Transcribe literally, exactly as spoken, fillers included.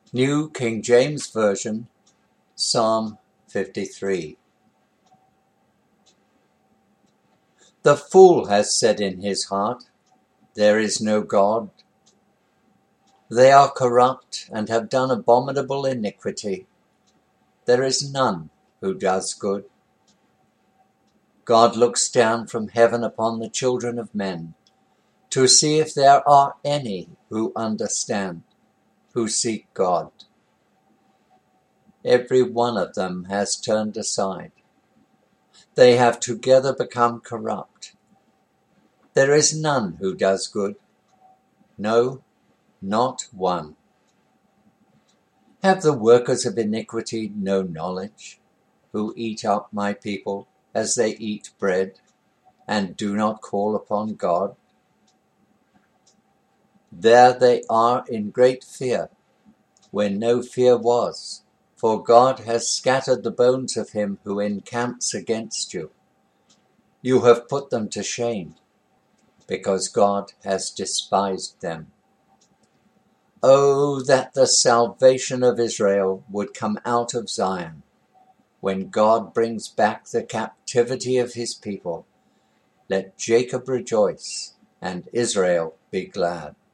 New King James Version, Psalm fifty-three. The fool has said in his heart, "There is no God." They are corrupt and have done abominable iniquity. There is none who does good. God looks down from heaven upon the children of men to see if there are any who understand, who seek God. Every one of them has turned aside. They have together become corrupt. There is none who does good. No, not one. Have the workers of iniquity no knowledge, who eat up my people as they eat bread, and do not call upon God? There they are in great fear, where no fear was, for God has scattered the bones of him who encamps against you. You have put them to shame, because God has despised them. Oh, that the salvation of Israel would come out of Zion, when God brings back the captivity of his people. Let Jacob rejoice, and Israel be glad.